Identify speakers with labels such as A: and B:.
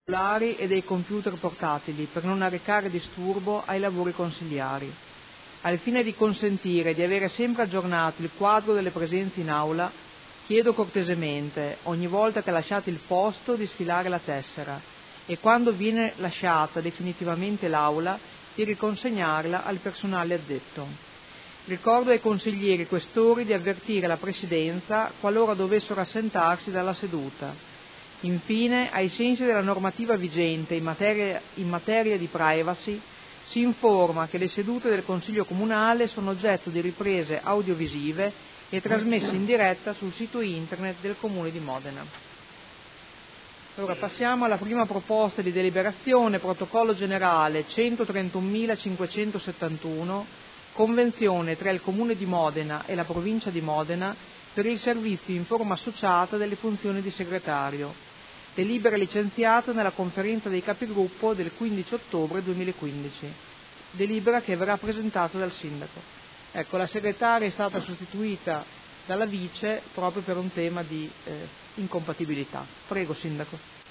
A: e dei computer portatili per non arrecare disturbo ai lavori consiliari. Al fine di consentire di avere sempre aggiornato il quadro delle presenze in aula, chiedo cortesemente, ogni volta che lasciate il posto, di sfilare la tessera e quando viene lasciata definitivamente l'aula, di riconsegnarla al personale addetto. Ricordo ai consiglieri questori di avvertire la Presidenza qualora dovessero assentarsi dalla seduta. Infine, ai sensi della normativa vigente in materia di privacy, si informa che le sedute del Consiglio Comunale sono oggetto di riprese audiovisive e trasmesse in diretta sul sito internet del Comune di Modena. Allora, passiamo alla prima proposta di deliberazione, protocollo generale 131.571, convenzione tra il Comune di Modena e la Provincia di Modena per il servizio in forma associata delle funzioni di segretario. Delibera licenziata nella conferenza dei capigruppo del 15 ottobre 2015. Delibera che verrà presentata dal sindaco. Ecco, la segretaria è stata sostituita dalla vice proprio per un tema di incompatibilità. Prego, sindaco.